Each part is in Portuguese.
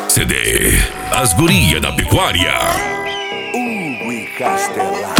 CD As Guria da Pecuária. Hugo e Castelar.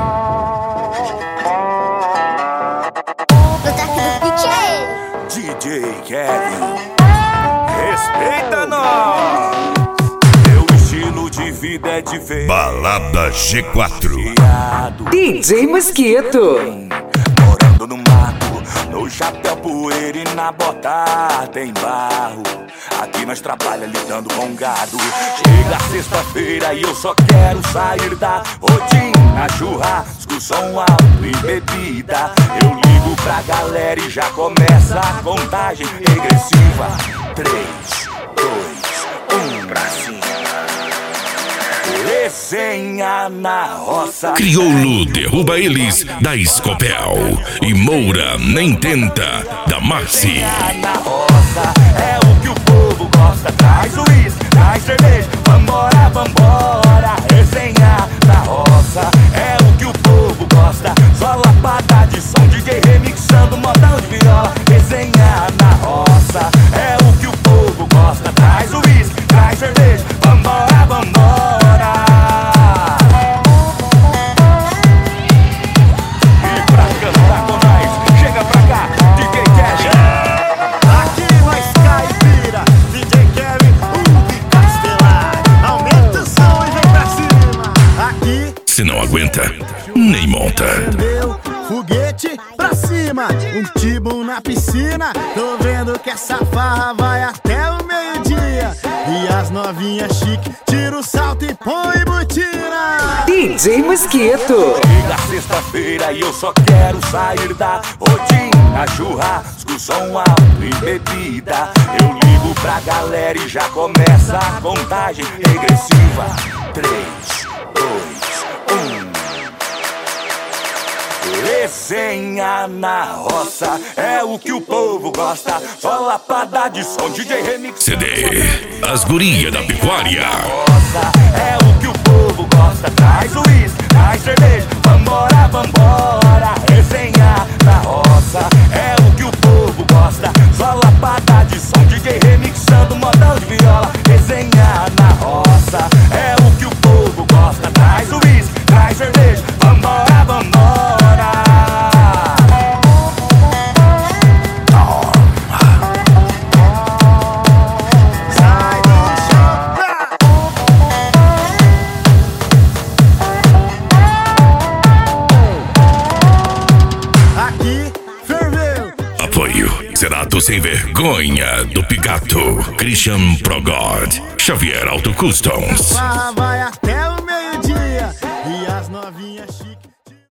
No toque do DJ Kevin, respeita nós. Meu estilo de vida é diferente. Balada G4. DJ Mosquito. Morando no mato, no chapéu, poeira e na bota tem barro. Aqui nós trabalha lidando com gado. Chega sexta-feira e eu só quero sair da rotina. Churrasco, som alto e bebida. Eu ligo pra galera e já começa a contagem regressiva. 3, 2, 1, pra cima. Resenha na roça. Crioulo derruba eles da Escopel. E Moura nem tenta da Maxi. Resenha na roça é o que o povo gosta. Traz uísque, traz cerveja, vambora, vambora. Resenha na roça é o que o povo gosta. Só lapada de som, DJ remixando modão de viola. Resenha na roça é o que o povo gosta. Traz uísque, traz cerveja, vambora, vambora. E pra cantar com nós, chega pra cá, DJ Kevin. Aqui nós caipira, DJ Kevin, Hugo e Castelar. Aumenta o som e vem pra cima. Aqui Se não aguenta, nem monta. acendeu, foguete pra cima. Um tibum na piscina. Tô vendo que essa farra vai até o meio-dia. E as novinhas chique, tira o salto e põe botina. DJ Mosquito. Chega sexta-feira e eu só quero sair da rotina. Churrasco, som alto e bebida. Eu ligo pra galera e já começa a contagem regressiva. 3, 2, 1. Resenha na roça é o que o povo gosta. Só lapada de som, DJ remix. CD As Guria da Pecuária. Roça é o que o povo gosta. Traz uísque, traz cerveja, vambora, vambora. Resenha na roça é o que o povo gosta. Só lapada de som, DJ remixando modão de viola. Resenha na roça é o que o povo gosta. Traz uísque, traz cerveja, vambora, vambora. Sai do chão. Aqui ferveu. Apoio Zerato Sem Vergonha do Pigato, Christian Progod, Xavier Auto Customs. Farra vai até